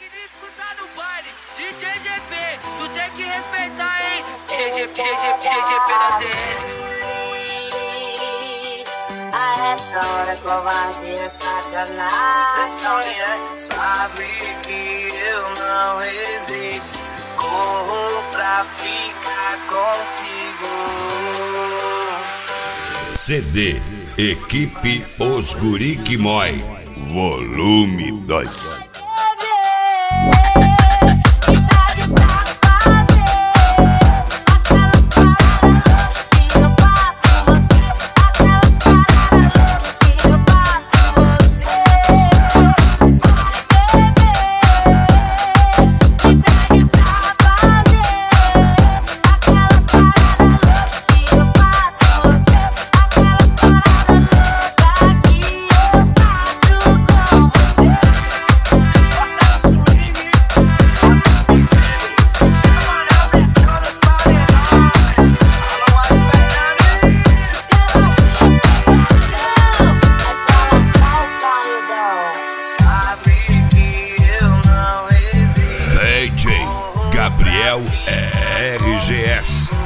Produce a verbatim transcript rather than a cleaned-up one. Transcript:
Escutar no baile, D J G P, tu tem que respeitar, hein? G G P, G G P, G G P da C L. A retórica, covardia, sacanagem. Cê sonha, sabe que eu não resisto. Corro pra ficar contigo. C D Equipe Os Guri Que Mói, volume dois. D J Gabriel R G S.